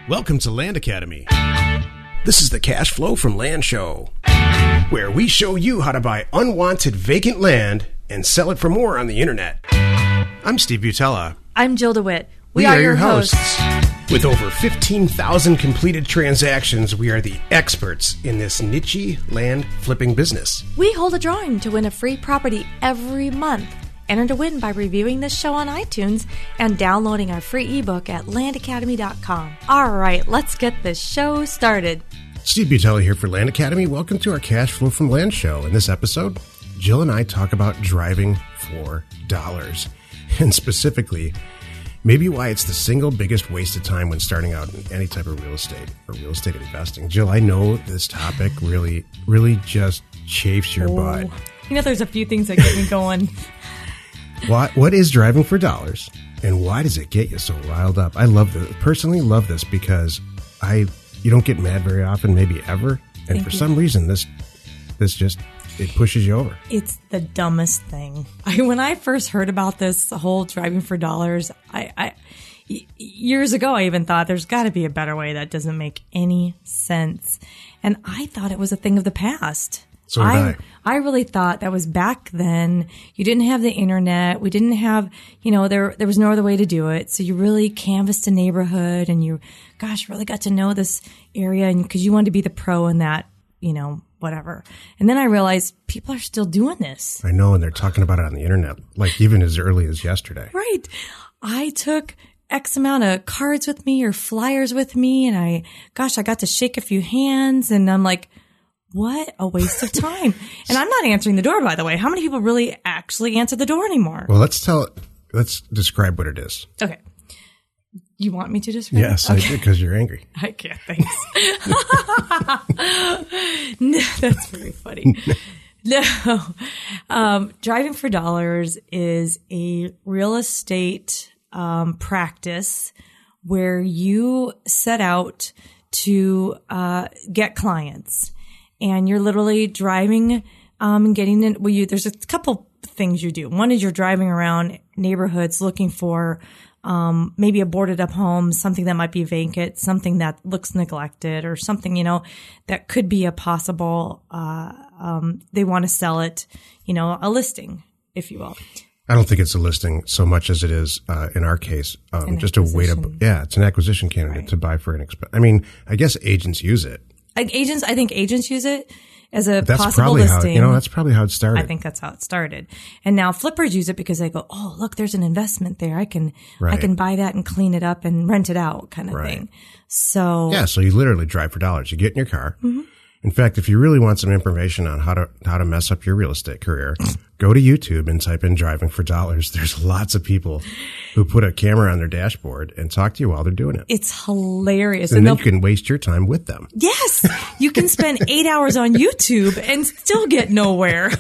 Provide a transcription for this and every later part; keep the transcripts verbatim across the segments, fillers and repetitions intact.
Welcome to Land Academy. This is the Cash Flow from Land Show, where we show you how to buy unwanted vacant land and sell it for more on the internet. I'm Steve Butella. I'm Jill DeWitt. We, we are, are your hosts. hosts. With over fifteen thousand completed transactions, we are the experts in this niche land flipping business. We hold a drawing to win a free property every month. Enter to win by reviewing this show on iTunes and downloading our free ebook at land academy dot com. All right, let's get this show started. Steve Butella here for Land Academy. Welcome to our Cash Flow from Land show. In this episode, Jill and I talk about driving for dollars, and specifically, maybe why it's the single biggest waste of time when starting out in any type of real estate or real estate investing. Jill, I know this topic really, really just chafes your oh, butt. You know, there's a few things that get me going. What What is driving for dollars, and why does it get you so riled up? I love this. Personally love this because I you don't get mad very often, maybe ever, and Thank for you. some reason this this just it pushes you over. It's the dumbest thing. I, when I first heard about this whole driving for dollars, I, I years ago I even thought there's got to be a better way. That doesn't make any sense, and I thought it was a thing of the past. So did I, I. I really thought that was back then. You didn't have the internet. We didn't have, you know, there there was no other way to do it. So you really canvassed a neighborhood and you, gosh, really got to know this area and because you wanted to be the pro in that, you know, whatever. And then I realized people are still doing this. I know, and they're talking about it on the internet, like even as early as yesterday. Right. I took X amount of cards with me or flyers with me and I, gosh, I got to shake a few hands and I'm like, what a waste of time. And I'm not answering the door, by the way. How many people really actually answer the door anymore? Well, let's tell it. Let's describe what it is. Okay. You want me to describe yes, it? Yes, okay. I do, because you're angry. I can't, thanks. No, that's very funny. No. Um, driving for dollars is a real estate um, practice where you set out to uh, get clients. And you're literally driving um, and getting in. Well, you, there's a couple things you do. One is you're driving around neighborhoods looking for um, maybe a boarded up home, something that might be vacant, something that looks neglected, or something, you know, that could be a possible, uh, um, they want to sell it, you know, a listing, if you will. I don't think it's a listing so much as it is, uh, in our case, um, just a way to, yeah, it's an acquisition candidate right. to buy for an expense. I mean, I guess agents use it. Like agents, I think agents use it as a that's possible probably listing. How, you know, that's probably how it started. I think that's how it started. And now flippers use it because they go, oh, look, there's an investment there. I can, right. I can buy that and clean it up and rent it out kind of right. thing. So. Yeah. So you literally drive for dollars. You get in your car. Mm-hmm. In fact, if you really want some information on how to, how to mess up your real estate career, go to YouTube and type in driving for dollars. There's lots of people who put a camera on their dashboard and talk to you while they're doing it. It's hilarious. And, and then you can waste your time with them. Yes. You can spend eight hours on YouTube and still get nowhere.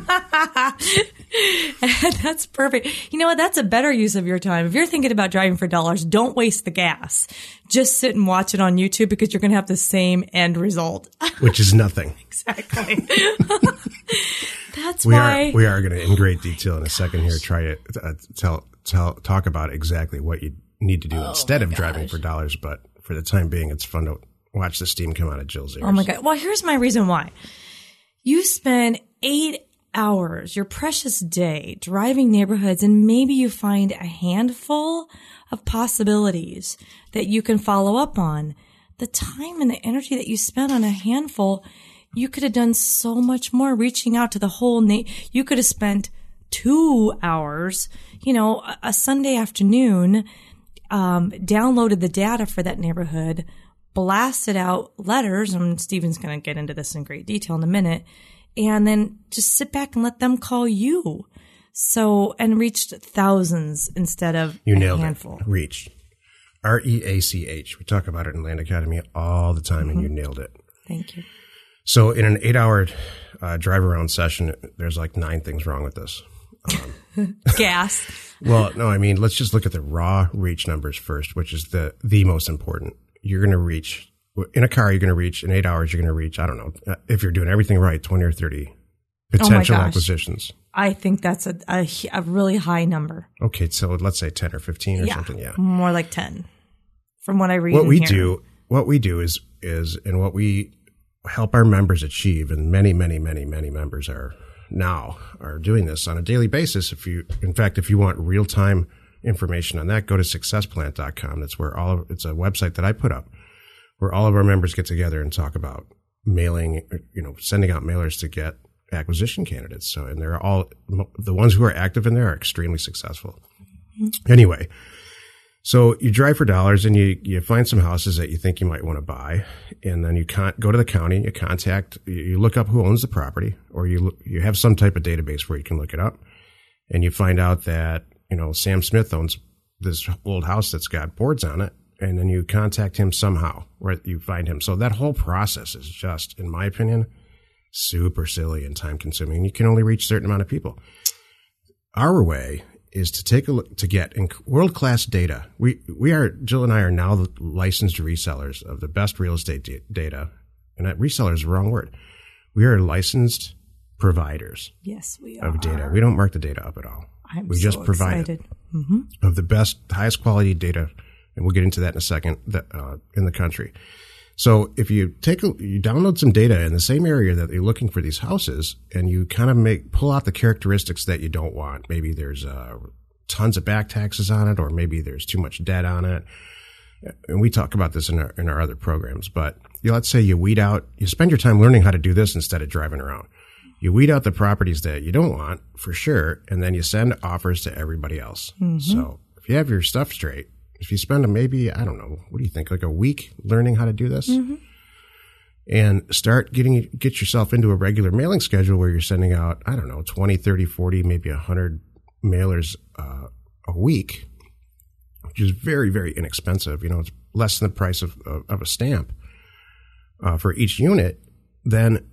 And that's perfect. You know what? That's a better use of your time. If you're thinking about driving for dollars, don't waste the gas. Just sit and watch it on YouTube because you're going to have the same end result. Which is nothing. Exactly. That's we why. Are, we are going to, in great detail in a second here, try to uh, tell, tell, talk about exactly what you need to do oh instead of gosh. driving for dollars. But for the time being, it's fun to watch the steam come out of Jill's ears. Oh my God. Well, here's my reason why. You spend eight hours, your precious day, driving neighborhoods, and maybe you find a handful of possibilities that you can follow up on. The time and the energy that you spend on a handful, you could have done so much more reaching out to the whole na- you could have spent two hours, you know, a, a Sunday afternoon, um, downloaded the data for that neighborhood, blasted out letters, and Stephen's going to get into this in great detail in a minute, and then just sit back and let them call you. So, and reached thousands instead of you a nailed handful. It. Reached. R E A C H. We talk about it in Land Academy all the time, mm-hmm. and you nailed it. Thank you. So in an eight-hour uh, drive-around session, there's like nine things wrong with this. Um, Gas. Well, no, I mean, let's just look at the raw reach numbers first, which is the the most important. You're going to reach, in a car, you're going to reach, in eight hours, you're going to reach, I don't know, if you're doing everything right, twenty or thirty potential oh acquisitions. I think that's a, a, a really high number. Okay, so let's say ten or fifteen or yeah, something, yeah. More like ten. from what I read. What and we hear. do, what we do is, is, and what we help our members achieve, and many, many, many, many members are now are doing this on a daily basis. If you, in fact, if you want real time information on that, go to success plant dot com. That's where all of, it's a website that I put up where all of our members get together and talk about mailing, you know, sending out mailers to get acquisition candidates. So, and they're all, the ones who are active in there are extremely successful. Mm-hmm. Anyway, so you drive for dollars and you, you find some houses that you think you might want to buy. And then you can't go to the county, you contact, you look up who owns the property, or you, look, you have some type of database where you can look it up, and you find out that, you know, Sam Smith owns this old house that's got boards on it. And then you contact him somehow, where you find him. So that whole process is just, in my opinion, super silly and time consuming. You can only reach a certain amount of people. Our way is to take a look, to get world class data. We, we are, Jill and I are now the licensed resellers of the best real estate d- data. And that reseller is the wrong word. We are licensed providers. Yes, we of are. data. We don't mark the data up at all. I'm we so just provide excited. Mm-hmm. of the best, highest quality data. And we'll get into that in a second, that, uh, in the country. So if you take a, you download some data in the same area that you're looking for these houses, and you kind of make, pull out the characteristics that you don't want. Maybe there's, uh, tons of back taxes on it, or maybe there's too much debt on it. And we talk about this in our, in our other programs, but you know, let's say you weed out, you spend your time learning how to do this instead of driving around. You weed out the properties that you don't want for sure. And then you send offers to everybody else. Mm-hmm. So if you have your stuff straight, if you spend maybe, I don't know, what do you think, like a week learning how to do this, mm-hmm. and start getting, get yourself into a regular mailing schedule where you're sending out, I don't know, twenty, thirty, forty, maybe one hundred mailers uh, a week, which is very, very inexpensive. You know, it's less than the price of, of, of a stamp uh, for each unit. Then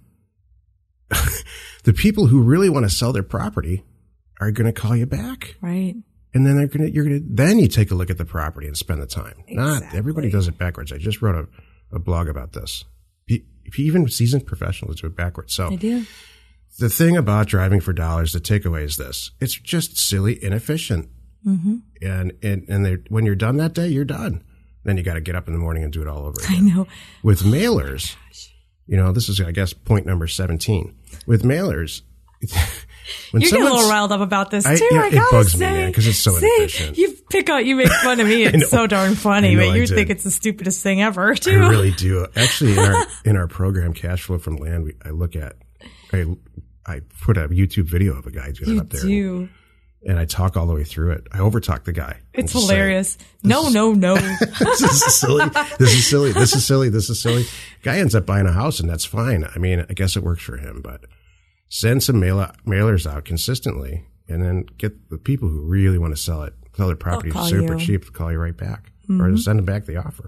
the people who really want to sell their property are going to call you back. Right. And then they're gonna, you're gonna, then you take a look at the property and spend the time. Exactly. Not everybody does it backwards. I just wrote a, a blog about this. Even seasoned professionals do it backwards. So I do. The thing about driving for dollars, the takeaway is this: it's just silly, inefficient. Mm-hmm. And and and when you're done that day, you're done. Then you got to get up in the morning and do it all over again. I know. With mailers, you know, this is, I guess, point number seventeen. With mailers. When you get a little riled up about this too. I, yeah, I it gotta bugs say, me, man, because it's so see, inefficient. You pick out, you make fun of me. It's so darn funny, but you think it's the stupidest thing ever, too. I really do. Actually, in our in our program, Cash Flow from Land, we, I look at, I I put a YouTube video of a guy doing you it up there, do. And, and I talk all the way through it. I overtalk the guy. It's hilarious. Say, no, is, no, no. This is silly. This is silly. This is silly. This is silly. Guy ends up buying a house, and that's fine. I mean, I guess it works for him, but. Send some mail out, mailers out consistently, and then get the people who really want to sell it, sell their property super you. cheap, to call you right back, mm-hmm. or to send them back the offer.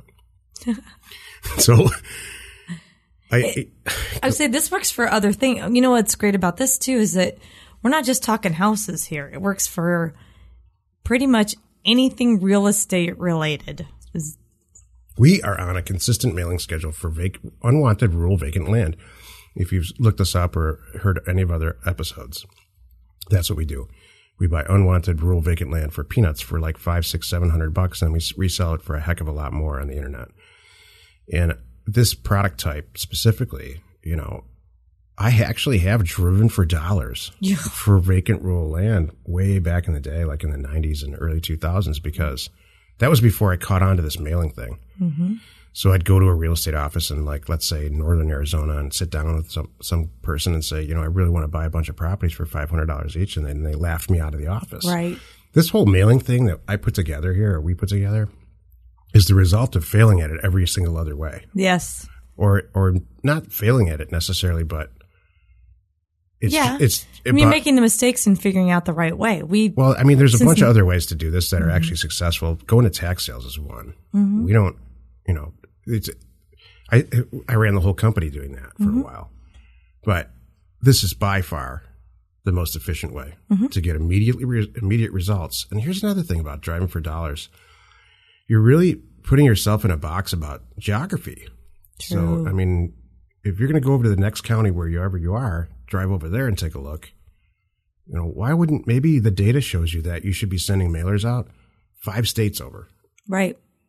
So, I, it, I would say this works for other things. You know what's great about this too is that we're not just talking houses here. It works for pretty much anything real estate related. We are on a consistent mailing schedule for vac- unwanted rural vacant land. If you've looked us up or heard any of other episodes, that's what we do. We buy unwanted rural vacant land for peanuts for like five, six, seven hundred bucks, and we resell it for a heck of a lot more on the internet. And this product type specifically, you know, I actually have driven for dollars yeah. for vacant rural land way back in the day, like in the nineties and early two thousands, because that was before I caught on to this mailing thing. Mm-hmm. So I'd go to a real estate office in, like, let's say northern Arizona, and sit down with some, some person and say, you know, I really want to buy a bunch of properties for five hundred dollars each. And then they laughed me out of the office. Right. This whole mailing thing that I put together here, or we put together, is the result of failing at it every single other way. Yes. Or, or not failing at it necessarily, but it's, yeah. it's, I mean, making the mistakes and figuring out the right way. We, well, I mean, there's a bunch of other ways to do this that mm-hmm. are actually successful. Going to tax sales is one. Mm-hmm. We don't, you know, It's, I I ran the whole company doing that for mm-hmm. a while, but this is by far the most efficient way mm-hmm. to get immediately re, immediate results. And here's another thing about driving for dollars: you're really putting yourself in a box about geography. True. So, I mean, if you're going to go over to the next county wherever you are, drive over there and take a look. You know, why wouldn't maybe the data shows you that you should be sending mailers out five states over? Right.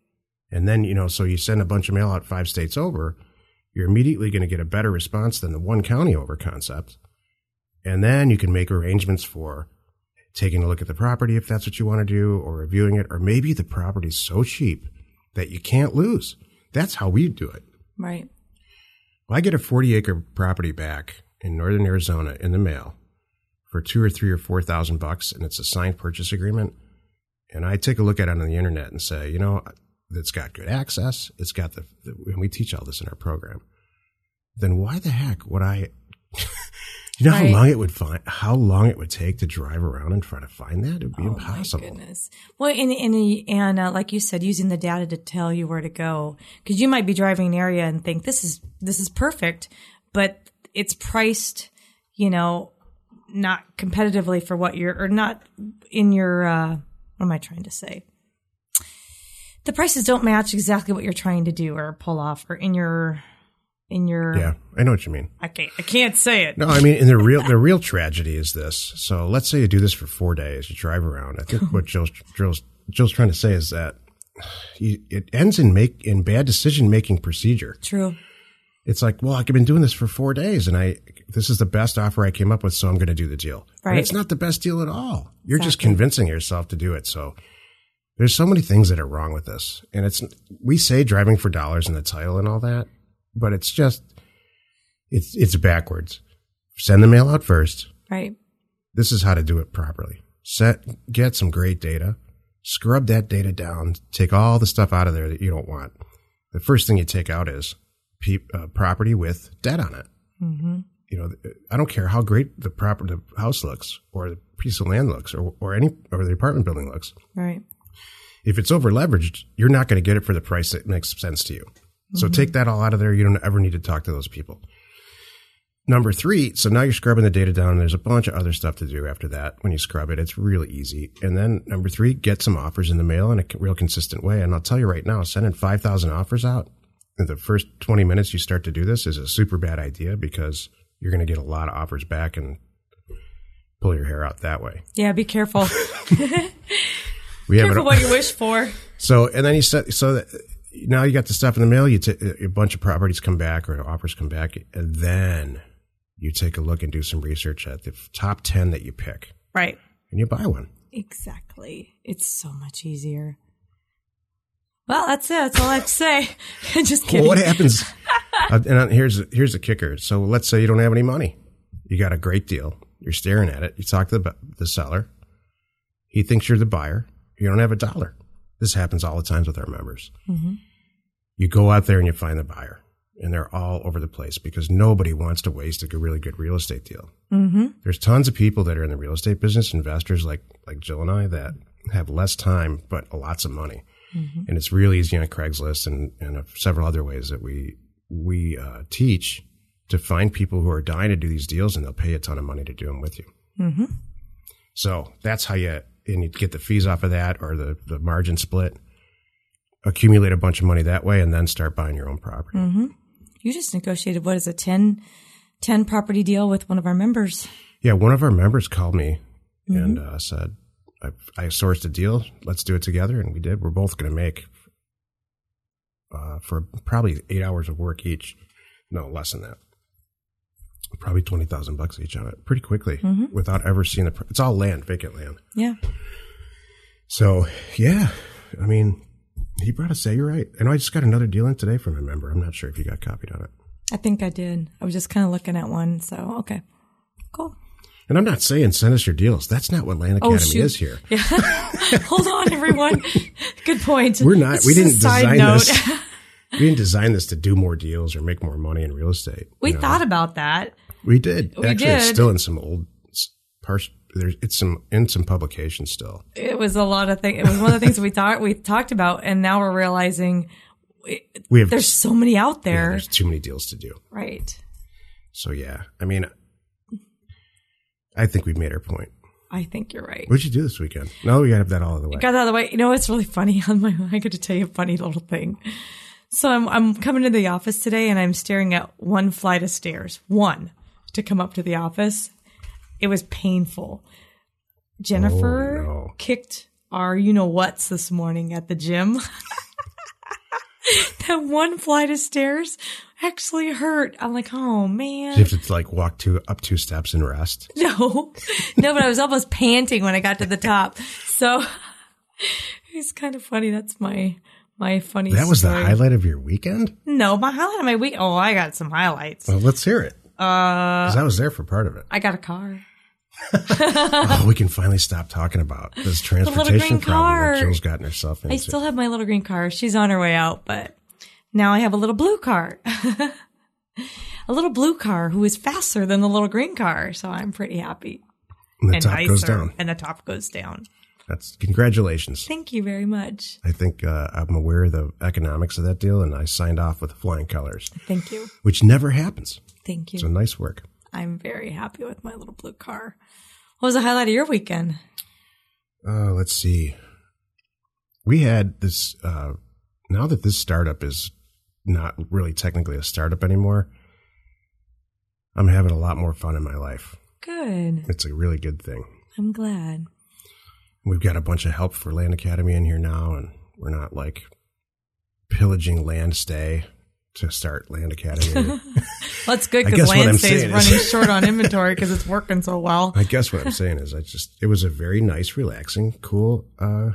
And then, you know, so you send a bunch of mail out five states over, you're immediately going to get a better response than the one county over concept. And then you can make arrangements for taking a look at the property if that's what you want to do, or reviewing it, or maybe the property's so cheap that you can't lose. That's how we do it. Right. Well, I get a forty acre property back in northern Arizona in the mail for two or three or four thousand bucks, and it's a signed purchase agreement. And I take a look at it on the internet and say, you know, it's got good access. It's got the, the and we teach all this in our program. Then why the heck would I? You know Right. how long it would find, how long it would take to drive around and try to find that? It would be Oh, impossible. my goodness. Well, and and, and uh, like you said, using the data to tell you where to go, because you might be driving an area and think this is this is perfect, but it's priced, you know, not competitively for what you're, or not in your. Uh, what am I trying to say? The prices don't match exactly what you're trying to do or pull off, or in your in your. Yeah, I know what you mean. I can't. I can't say it. No, I mean, and the real the real tragedy is this. So let's say you do this for four days. You drive around. I think what Jill's Jill's, Jill's trying to say is that you, it ends in make in bad decision making procedure. True. It's like, well, I've been doing this for four days, and I this is the best offer I came up with, so I'm going to do the deal. Right. And it's not the best deal at all. You're just Exactly. convincing yourself to do it. So there's so many things that are wrong with this, and it's we say driving for dollars in the title and all that, but it's just it's it's backwards. Send the mail out first. Right. This is how to do it properly. Set get some great data, scrub that data down, take all the stuff out of there that you don't want. The first thing you take out is Pe- uh, property with debt on it. Mm-hmm. You know, I don't care how great the property, the house looks, or the piece of land looks, or or any or the apartment building looks. Right. If it's over leveraged, you're not going to get it for the price that makes sense to you. So mm-hmm. take that all out of there. You don't ever need to talk to those people. Number three, so now you're scrubbing the data down. And there's a bunch of other stuff to do after that. When you scrub it, it's really easy. And then number three, get some offers in the mail in a real consistent way. And I'll tell you right now, sending five thousand offers out in the first twenty minutes you start to do this is a super bad idea, because you're going to get a lot of offers back and pull your hair out that way. Yeah, be careful. We have Careful it, what you wish for. So, and then you said, so that now you got the stuff in the mail, you t- a bunch of properties come back or offers come back, and then you take a look and do some research at the top ten that you pick. Right. And you buy one. Exactly. It's so much easier. Well, that's it. That's all I have to say. Just kidding. Well, what happens? uh, and here's here's the kicker. So let's say you don't have any money. You got a great deal. You're staring at it. You talk to the, the seller. He thinks you're the buyer. You don't have a dollar. This happens all the times with our members. Mm-hmm. You go out there and you find the buyer, and they're all over the place because nobody wants to waste a really good real estate deal. Mm-hmm. There's tons of people that are in the real estate business, investors like like Jill and I, that have less time but lots of money. Mm-hmm. And it's really easy on Craigslist and, and several other ways that we we uh, teach to find people who are dying to do these deals, and they'll pay a ton of money to do them with you. Mm-hmm. So that's how you, and you get the fees off of that, or the, the margin split, accumulate a bunch of money that way, and then start buying your own property. Mm-hmm. You just negotiated, what is it, ten, ten property deal with one of our members. Yeah, one of our members called me mm-hmm. and uh, said, I, I sourced a deal. Let's do it together. And we did. We're both going to make uh, for probably eight hours of work each. No, less than that. Probably twenty thousand bucks each on it pretty quickly mm-hmm. without ever seeing the, it's all land, vacant land. Yeah. So, yeah, I mean, he brought us, say, you're right. And I just got another deal in today from a member. I'm not sure if you got copied on it. I think I did. I was just kind of looking at one. So, okay, cool. And I'm not saying send us your deals. That's not what Land Academy oh, is here. Yeah. Hold on, everyone. Good point. We're not. It's we didn't design this. We didn't design this to do more deals or make more money in real estate. We you know? thought about that. We did. We Actually, did. It's still in some old parts. There's it's some in some publications still. It was a lot of things. It was one of the things that we thought we talked about, and now we're realizing it, we have. There's so many out there. Yeah, there's too many deals to do. Right. So yeah, I mean, I think we've made our point. I think you're right. What'd you do this weekend? No, we got to have that all out of the way. Got that out of the way. You know, it's really funny. On my, I got to tell you a funny little thing. So I'm I'm coming to the office today, and I'm staring at one flight of stairs, one to come up to the office. It was painful. Jennifer oh, no. kicked our you know what's this morning at the gym. that one flight of stairs actually hurt. I'm like, oh man. You have to like walk two up two steps and rest. No, no, but I was almost panting when I got to the top. So it's kind of funny. That's my my funny. That was story. the highlight of your weekend? No, my highlight of my week. Oh, I got some highlights. Well, let's hear it. Uh, Because I was there for part of it. I got a car. Oh, we can finally stop talking about this transportation problem car. that Jill's gotten herself into. I still have my little green car. She's on her way out, but now I have a little blue car. A little blue car who is faster than the little green car. So I'm pretty happy. and the and top nicer, goes down. And the top goes down. That's congratulations. Thank you very much. I think uh, I'm aware of the economics of that deal, and I signed off with flying colors. Thank you. Which never happens. Thank you. So nice work. I'm very happy with my little blue car. What was the highlight of your weekend? Uh, let's see. We had this, uh, now that this startup is not really technically a startup anymore, I'm having a lot more fun in my life. Good. It's a really good thing. I'm glad. We've got a bunch of help for Land Academy in here now, and we're not like pillaging Land Stay to start Land Academy. Well, that's good I because guess what I'm Land stays saying running is- short on inventory because it's working so well. I guess what I'm saying is I just, it was a very nice, relaxing, cool, uh,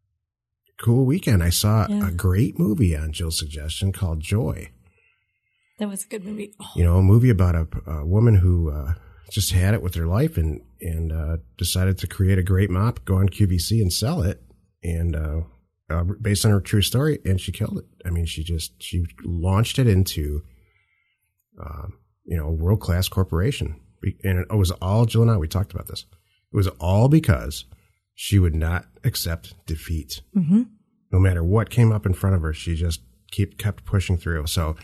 cool weekend. I saw Yeah. a great movie on Jill's suggestion called Joy. That was a good movie. Oh, You know, a movie about a, a woman who uh, just had it with her life and and uh, decided to create a great mop, go on Q V C and sell it, and uh, uh, based on her true story, and she killed it. I mean, she just she launched it into, uh, you know, a world class corporation, and it was all Jill and I. We talked about this. It was all because she would not accept defeat, mm-hmm. no matter what came up in front of her. She just keep kept pushing through. So.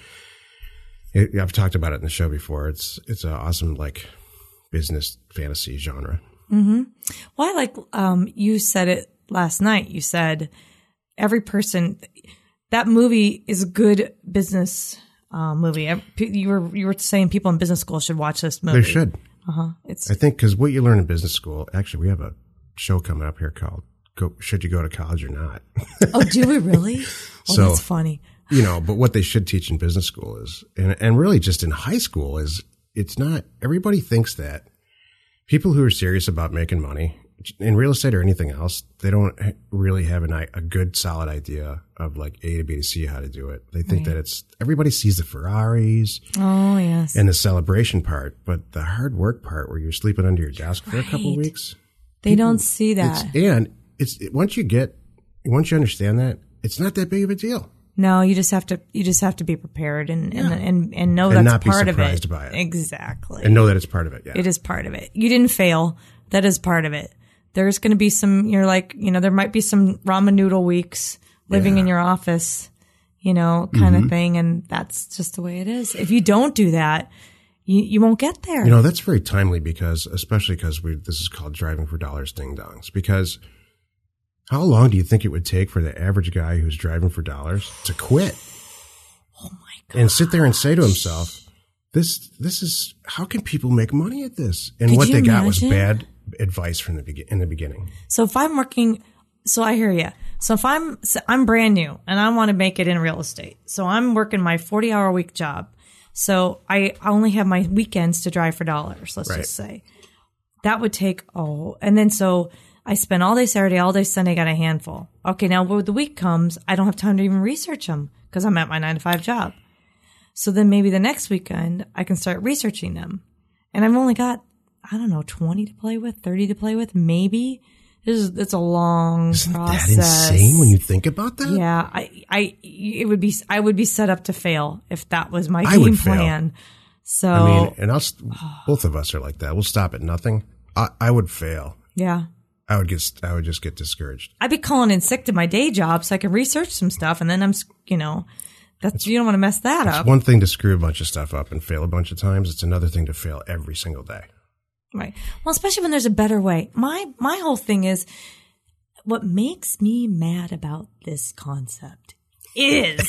It, I've talked about it in the show before. It's it's an awesome like business fantasy genre. Mm-hmm. Well, I like um, you said it last night. You said every person that movie is a good business uh, movie. You were you were saying people in business school should watch this movie. They should. Uh huh. It's I think because what you learn in business school. Actually, we have a show coming up here called "Go, Should You Go to College or Not?" oh, do we really? Oh, So- that's funny. You know, but what they should teach in business school is, and, and really just in high school is, it's not, everybody thinks that people who are serious about making money in real estate or anything else, they don't really have an, a good solid idea of like A to B to C, how to do it. They think Right. that it's, everybody sees the Ferraris Oh yes. and the celebration part, but the hard work part where you're sleeping under your desk for a couple Right. weeks. they don't see It's, that. and it's, once you get, once you understand that, it's not that big of a deal. No, you just have to. You just have to be prepared and and and, and know And that's not be part of it. surprised by it. Exactly. And know that it's part of it. Yeah. It is part of it. You didn't fail. That is part of it. There's going to be some, you're like, you know, there might be some ramen noodle weeks living Yeah. in your office, you know, kind of thing. And that's just the way it is. If you don't do that, you, you won't get there. You know, that's very timely because, especially because we, this is called driving for dollars ding dongs. Because how long do you think it would take for the average guy who's driving for dollars to quit? Oh my God. And sit there and say to himself, this, this is, how can people make money at this? And Could what you they got was imagine? bad advice from the begin in the beginning. So if I'm working, so I hear you. So if I'm, so I'm brand new and I want to make it in real estate. So I'm working my forty hour a week job. So I only have my weekends to drive for dollars. Let's Right. just say that would take, oh, and then so I spend all day Saturday, all day Sunday, got a handful. Okay. Now when the week comes, I don't have time to even research them because I'm at my nine to five job. So then maybe the next weekend I can start researching them. And I've only got, I don't know, twenty to play with, thirty to play with, maybe. This is, it's a long Isn't process. that insane when you think about that? Yeah, I, I, it would be, I would be set up to fail if that was my I would game fail. plan. So, I mean, and I'll, st- both of us are like that. We'll stop at nothing. I, I would fail. yeah, I would get, I would just get discouraged. I'd be calling in sick to my day job so I could research some stuff, and then I'm, you know, that's you don't want to mess that up, It's one thing to screw a bunch of stuff up and fail a bunch of times. It's another thing to fail every single day. right? Well, especially when there's a better way. My my whole thing is, what makes me mad about this concept is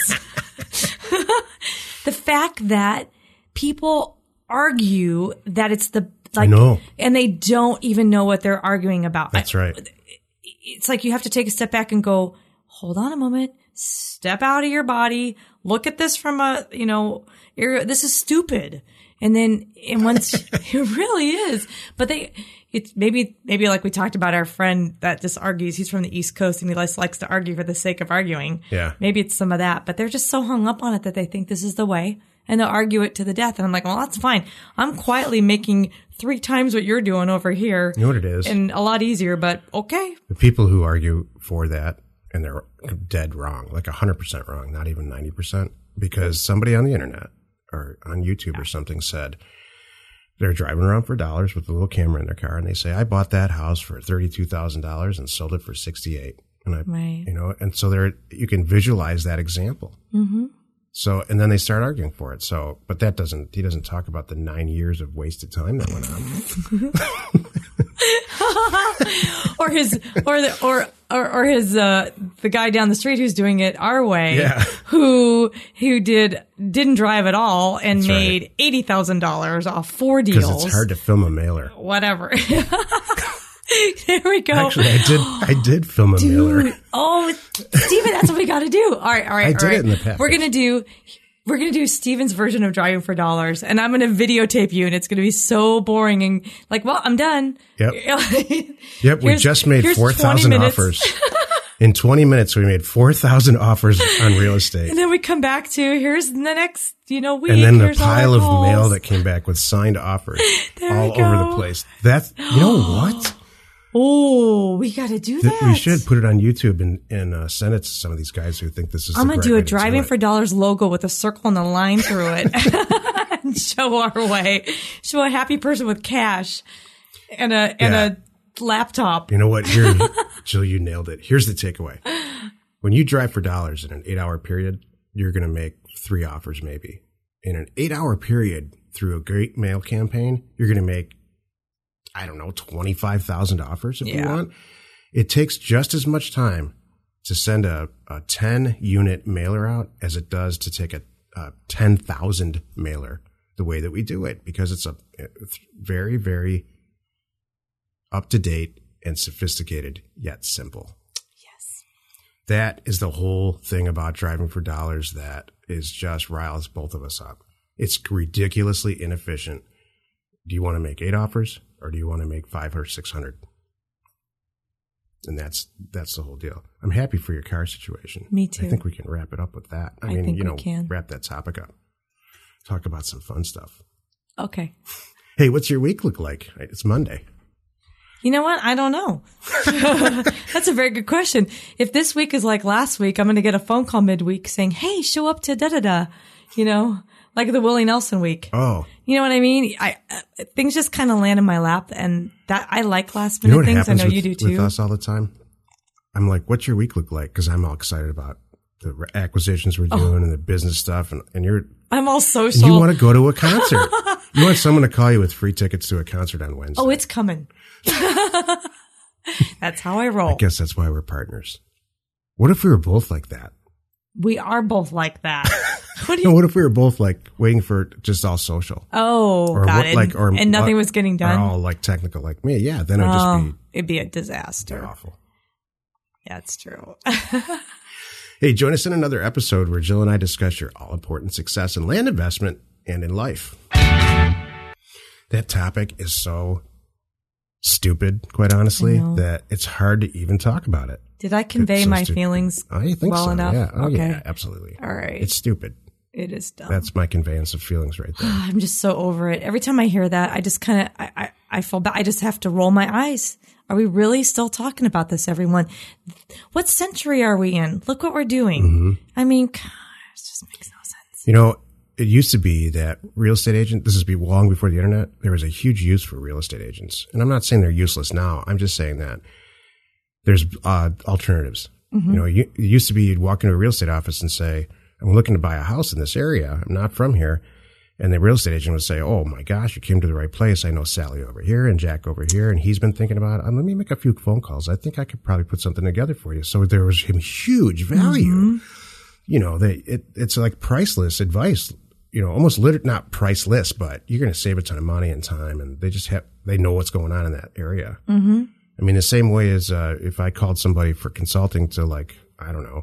the fact that people argue that it's the like, know. and they don't even know what they're arguing about. That's I- right. It's like you have to take a step back and go, hold on a moment, step out of your body, look at this from a, you know, this is stupid. And then, and once it really is, but they, it's maybe, maybe like we talked about our friend that just argues, he's from the East Coast and he likes, likes to argue for the sake of arguing. Yeah. Maybe it's some of that, but they're just so hung up on it that they think this is the way and they'll argue it to the death. And I'm like, well, that's fine. I'm quietly making three times what you're doing over here. You know what it is? And a lot easier, but okay. The people who argue for that, and they're dead wrong, like one hundred percent wrong, not even ninety percent, because somebody on the internet or on YouTube or something said they're driving around for dollars with a little camera in their car, and they say, I bought that house for thirty-two thousand dollars and sold it for sixty-eight. And I, right. you know, and so there, you can visualize that example. Mm-hmm. So, and then they start arguing for it. So, but that doesn't, he doesn't talk about the nine years of wasted time that went on. or his, or the, or, or, or his, uh, the guy down the street who's doing it our way, yeah. who, who did, didn't drive at all and That's made right. eighty thousand dollars off four deals. Because it's hard to film a mailer. Whatever. There we go. Actually, I did, I did film a Dude, mailer. Oh, Steven, that's what we got to do. All right. All right. I all did right. it in the past. We're going to do, we're going to do Steven's version of driving for dollars, and I'm going to videotape you, and it's going to be so boring and like, well, I'm done. Yep. Yep. We just made four thousand offers. In twenty minutes, we made four thousand offers on real estate. And then we come back to, here's the next, you know, week. And then the here's all our pile of calls. mail that came back with signed offers There all we go. over the place. That's, you know what? Oh, we got to do Th- that. We should put it on YouTube and, and uh, send it to some of these guys who think this is I'm the going to great do a way to driving it. for dollars logo with a circle and a line through it and show our way. Show a happy person with cash and a, and Yeah. a laptop. You know what? Here, Jill, you nailed it. Here's the takeaway. When you drive for dollars in an eight hour period, you're going to make three offers maybe. In an eight hour period through a great mail campaign, you're going to make, I don't know, twenty-five thousand offers if Yeah. you want. It takes just as much time to send a, a ten unit mailer out as it does to take a, a ten thousand mailer the way that we do it, because it's a it's very, very up to date and sophisticated yet simple. Yes. That is the whole thing about driving for dollars that is just riles both of us up. It's ridiculously inefficient. Do you want to make eight offers or do you want to make five or six hundred? And that's that's the whole deal. I'm happy for your car situation. Me too. I think we can wrap it up with that. I, I mean, think you we know, can. wrap that topic up. Talk about some fun stuff. Okay. Hey, what's your week look like? It's Monday. You know what? I don't know. That's a very good question. If this week is like last week, I'm going to get a phone call midweek saying, hey, show up to da-da-da, you know, like the Willie Nelson week. Oh. You know what I mean? I uh, things just kind of land in my lap, and that I like last You know minute what things. I happens know with, you do too. with us all the time? I'm like, what's your week look like? Because I'm all excited about the re- acquisitions we're doing Oh. and the business stuff. And, and you're, I'm all and social. you want to go to a concert. You want someone to call you with free tickets to a concert on Wednesday. Oh, it's coming. That's how I roll. I guess that's why we're partners. What if we were both like that? We are both like that. What do No, you? what if we were both like waiting for just all social? Oh, Or got what- it. like, or and nothing or- was getting Or done. all like technical like me. Yeah, then it would Oh, just it'd be a be disaster. awful. That's true. Hey, join us in another episode where Jill and I discuss your all-important success in land investment and in life. That topic is so stupid, quite honestly, I know. that it's hard to even talk about it. Did I convey It's so my stupid. feelings I think well so. enough? Yeah. Oh, okay. yeah, absolutely. All right. It's stupid. It is dumb. That's my conveyance of feelings right there. I'm just so over it. Every time I hear that, I just kind of, I, I, I feel bad. I just have to roll my eyes. Are we really still talking about this, everyone? What century are we in? Look what we're doing. Mm-hmm. I mean, gosh, it just makes no sense. You know, it used to be that real estate agent, this is be long before the internet, there was a huge use for real estate agents. And I'm not saying they're useless now. I'm just saying that there's uh, alternatives. Mm-hmm. You know, you, it used to be you'd walk into a real estate office and say, I'm looking to buy a house in this area. I'm not from here. And the real estate agent would say, oh my gosh, you came to the right place. I know Sally over here and Jack over here. And he's been thinking about it. Um, let me make a few phone calls. I think I could probably put something together for you. So there was huge value. Mm-hmm. You know, they, it, it's like priceless advice, you know, almost lit, not priceless, but you're going to save a ton of money and time. And they just have, they know what's going on in that area. Mm-hmm. I mean, the same way as, uh, if I called somebody for consulting to like, I don't know,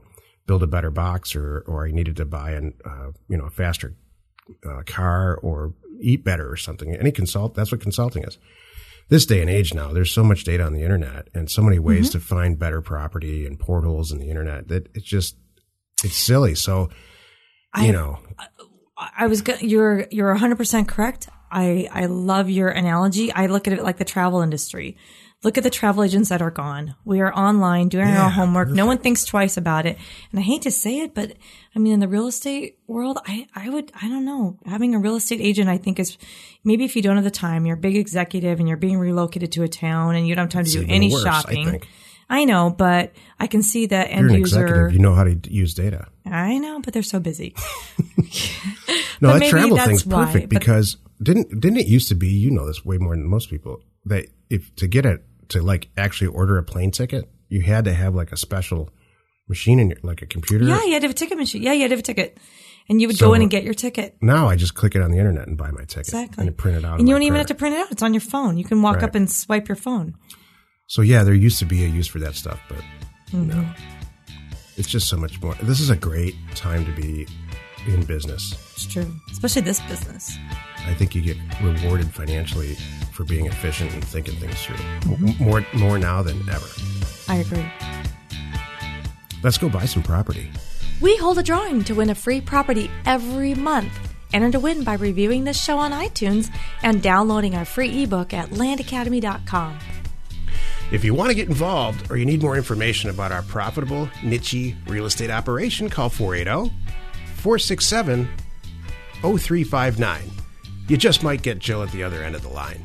build a better box, or or I needed to buy an uh, you know a faster uh, car, or eat better or something. Any consult that's what consulting is. This day and age now, there's so much data on the internet and so many ways mm-hmm. to find better property and portals in the internet that it's just it's silly. So you I, know, I was go- you're you're one hundred percent correct. I I love your analogy. I look at it like the travel industry. Look at the travel agents that are gone. We are online doing yeah, our homework. Perfect. No one thinks twice about it. And I hate to say it, but I mean, in the real estate world, I, I would, I don't know, having a real estate agent, I think is maybe if you don't have the time, you're a big executive and you're being relocated to a town and you don't have time it's to do any worse, shopping. I think. I know, but I can see that end you're an user. Executive. You know how to use data. I know, but they're so busy. No, that travel thing's perfect why, because didn't, didn't it used to be, you know this way more than most people, that if to get it, to like actually order a plane ticket, you had to have like a special machine in your, like a computer. Yeah, you had to have a ticket machine. Yeah, you had to have a ticket. And you would so go in and get your ticket. Now I just click it on the internet and buy my ticket. Exactly. And print it out. And you don't even have to print it out. It's on your phone. You can walk right. up and swipe your phone. So yeah, there used to be a use for that stuff, but mm-hmm. no. It's just so much more. This is a great time to be in business. It's true. Especially this business. I think you get rewarded financially for being efficient and thinking things through. Mm-hmm. More more now than ever. I agree. Let's go buy some property. We hold a drawing to win a free property every month. Enter to win by reviewing this show on iTunes and downloading our free ebook at land academy dot com. If you want to get involved or you need more information about our profitable, niche real estate operation, call four eight zero, four six seven, zero three five nine. You just might get Jill at the other end of the line.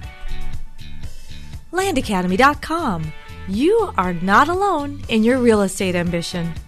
land academy dot com. You are not alone in your real estate ambition.